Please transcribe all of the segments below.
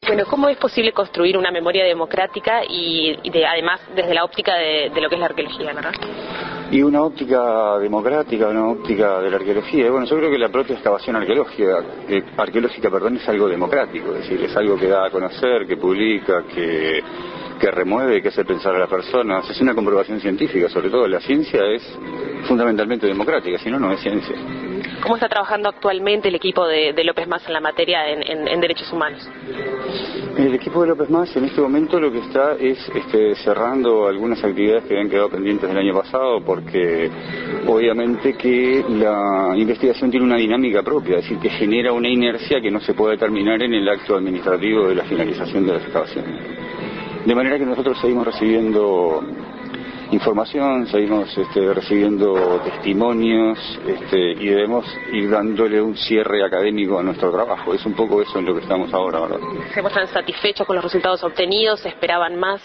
Bueno, ¿cómo es posible construir una memoria democrática además desde la óptica de lo que es la arqueología, ¿verdad? Y una óptica democrática, una óptica de la arqueología. Bueno, yo creo que la propia excavación arqueológica, es algo democrático, es decir, es algo que da a conocer, que publica, que remueve, que hace pensar a las personas. Es una comprobación científica, sobre todo la ciencia es fundamentalmente democrática, si no, no es ciencia. ¿Cómo está trabajando actualmente el equipo de López Mas en la materia en derechos humanos? El equipo de López Mas en este momento lo que está es cerrando algunas actividades que habían quedado pendientes del año pasado, porque obviamente que la investigación tiene una dinámica propia, es decir, que genera una inercia que no se puede terminar en el acto administrativo de la finalización de las excavaciones. De manera que nosotros seguimos recibiendo información, seguimos recibiendo testimonios y debemos ir dándole un cierre académico a nuestro trabajo. Es un poco eso en lo que estamos ahora, ¿verdad? ¿Se muestran satisfechos con los resultados obtenidos? ¿Se esperaban más?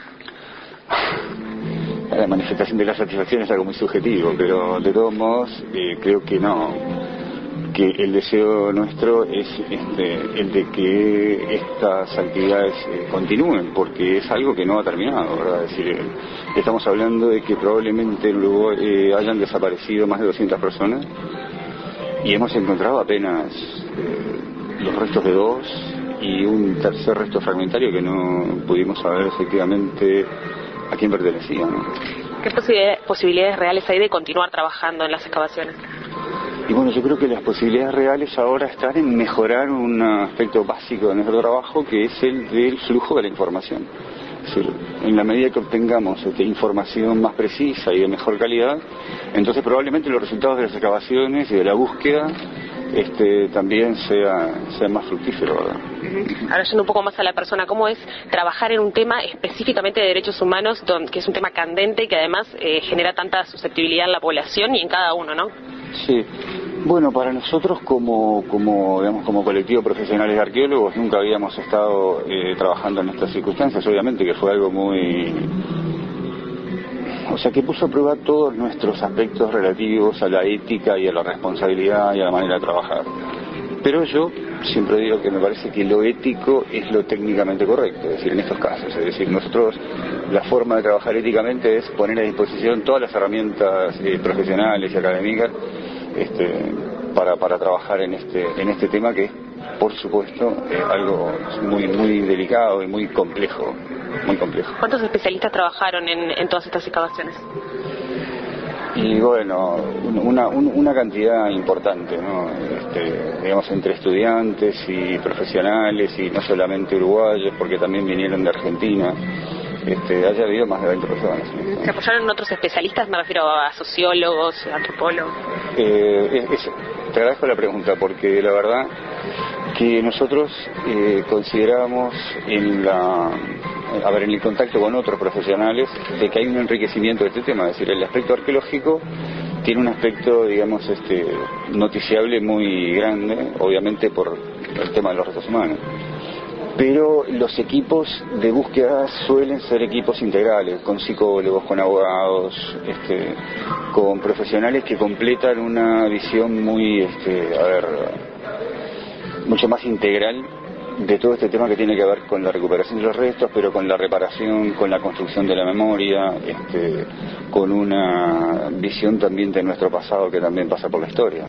La manifestación de la satisfacción es algo muy subjetivo, pero de todos modos creo que no. Que el deseo nuestro es el de que estas actividades continúen, porque es algo que no ha terminado, ¿verdad? Es decir, estamos hablando de que probablemente en Uruguay hayan desaparecido más de 200 personas y hemos encontrado apenas los restos de 2 y un tercer resto fragmentario que no pudimos saber efectivamente a quién pertenecía, ¿no? ¿Qué posibilidades reales hay de continuar trabajando en las excavaciones? Y bueno, yo creo que las posibilidades reales ahora están en mejorar un aspecto básico de nuestro trabajo, que es el del flujo de la información. Es decir, en la medida que obtengamos información más precisa y de mejor calidad, entonces probablemente los resultados de las excavaciones y de la búsqueda también sean más fructíferos, ¿verdad? Ahora yendo un poco más a la persona, ¿cómo es trabajar en un tema específicamente de derechos humanos, que es un tema candente y que además genera tanta susceptibilidad en la población y en cada uno, ¿no? Sí. Bueno, para nosotros como colectivo profesionales de arqueólogos nunca habíamos estado trabajando en estas circunstancias, obviamente que fue algo que puso a prueba todos nuestros aspectos relativos a la ética y a la responsabilidad y a la manera de trabajar. Pero yo siempre digo que me parece que lo ético es lo técnicamente correcto, es decir, en estos casos. Es decir, nosotros la forma de trabajar éticamente es poner a disposición todas las herramientas profesionales y académicas para trabajar en este tema que es, por supuesto, algo muy muy delicado y muy complejo. ¿Cuántos especialistas trabajaron en todas estas excavaciones? Y bueno, una cantidad importante, ¿no? Entre estudiantes y profesionales, y no solamente uruguayos, porque también vinieron de Argentina. Haya habido más de 20 personas. ¿Se apoyaron en otros especialistas? Me refiero a sociólogos, antropólogos. Te agradezco la pregunta, porque la verdad que nosotros consideramos en el contacto con otros profesionales de que hay un enriquecimiento de este tema. Es decir, el aspecto arqueológico tiene un aspecto, noticiable muy grande, obviamente por el tema de los restos humanos. Pero los equipos de búsqueda suelen ser equipos integrales, con psicólogos, con abogados, con profesionales que completan una visión mucho más integral de todo este tema que tiene que ver con la recuperación de los restos, pero con la reparación, con la construcción de la memoria, con una visión también de nuestro pasado que también pasa por la historia.